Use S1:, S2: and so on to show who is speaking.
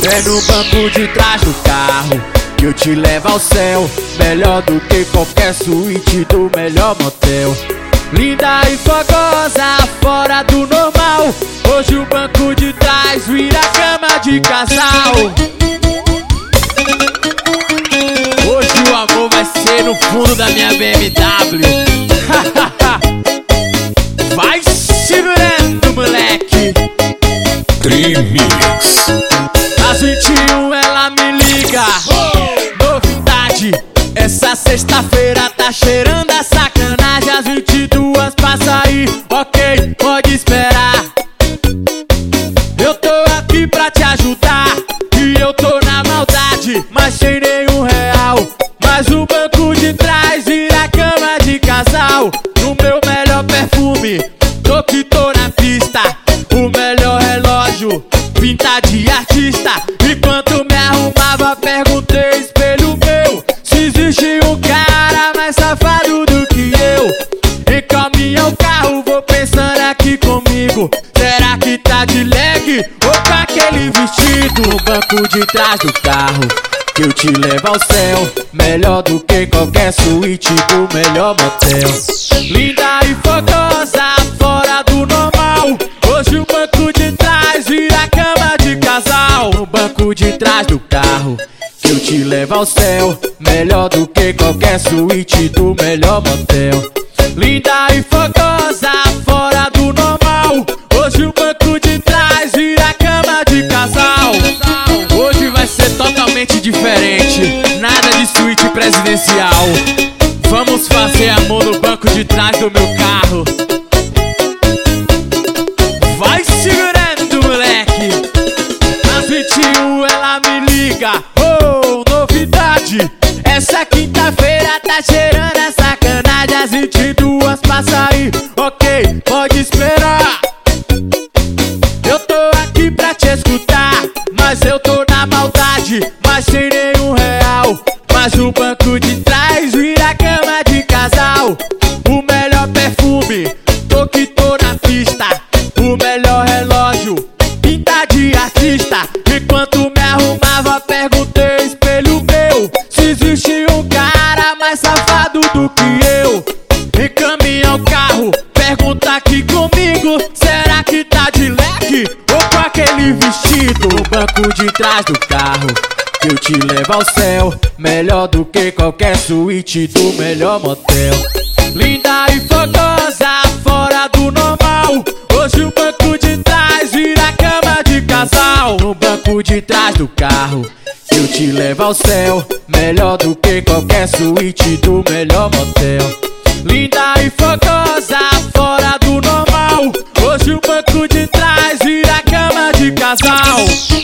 S1: É no banco de trás do carro que eu te levo ao céu. Melhor do que qualquer suíte do melhor motel. Linda e fogosa, fora do normal. Hoje o banco de trás vira cama de casal. Hoje o amor vai ser no fundo da minha BMW. Vai segurando, moleque.
S2: Trimix.
S1: Às 21 ela me liga. Novidade, essa sexta-feira tá cheirando a sacanagem. Às 22 passa aí, ok, pode esperar. Eu tô aqui pra te ajudar e eu tô na maldade, mas sem nenhum real. Mas o banco de trás vira cama de casal. No meu melhor perfume, tô que tô na pista. O melhor relógio, pinta de artista. Enquanto me arrumava, perguntei espelho meu se existe um cara mais safado do que eu. Encaminha o carro, vou pensando aqui comigo. Será que tá de leg ou com aquele vestido? No banco de trás do carro que eu te levo ao céu. Melhor do que qualquer suíte do melhor motel. Linda e fogosa, fora do normal. Hoje o banco de trás vira cama de casal. No banco de trás do carro que eu te levo ao céu. Melhor do que qualquer suíte do melhor motel. Linda e fogosa, fora do normal. Hoje o banco de trás vira cama de casal. Hoje vai ser totalmente diferente, nada de suíte presidencial. Vamos fazer amor no banco de trás do meu carro. Vai segurando, moleque. Às 21 ela me liga. Oh, novidade, essa quinta-feira tá cheirando a sacanagem. Às 22 passa aí, ok, pode esperar. Eu tô aqui pra te escutar, mas eu tô na maldade, mas sem nenhum real. Mas o banco de trás vira cama de casal. O melhor perfume, tô que tô na pista. O melhor relógio, pinta de artista. Enquanto me arrumava, perguntei espelho meu se existe um cara mais safado do que eu. Encaminha o carro, pergunta aqui comigo. Será que tá de leque ou com aquele vestido? No banco de trás do carro que eu te levo ao céu. Melhor do que qualquer suíte do melhor motel. Linda e fogosa, fora do normal. Hoje o banco de trás vira cama de casal. No banco de trás do carro que eu te levo ao céu. Melhor do que qualquer suíte do melhor motel. Linda e fogosa, fora do normal. Hoje o banco de trás vira cama de casal.